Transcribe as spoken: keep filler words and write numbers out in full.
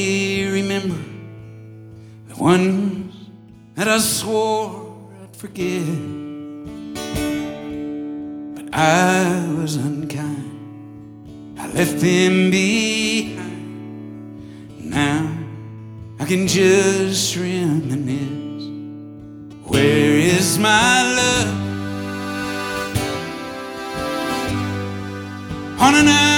remember the ones that I swore I'd forget, but I was unkind. I left them behind. Now I can just reminisce. Where is my love on an